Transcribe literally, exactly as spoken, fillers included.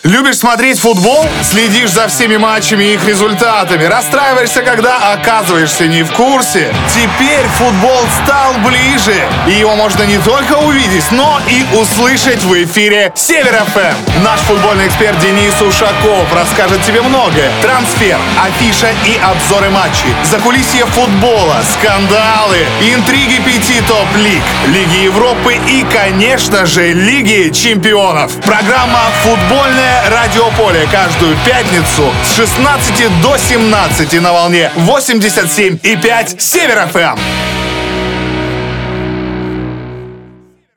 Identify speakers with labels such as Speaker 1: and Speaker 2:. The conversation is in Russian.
Speaker 1: Любишь смотреть футбол? Следишь за всеми матчами и их результатами? Расстраиваешься, когда оказываешься не в курсе? Теперь футбол стал ближе, и его можно не только увидеть, но и услышать в эфире Север эф эм. Наш футбольный эксперт Денис Ушаков расскажет тебе многое. Трансфер, афиша и обзоры матчей, закулисье футбола, скандалы, интриги пяти топ-лиг, Лиги Европы и, конечно же, Лиги Чемпионов. Программа «Футбольное радиополе» каждую пятницу с шестнадцати до семнадцати на волне восемьдесят семь и пять Север эф эм.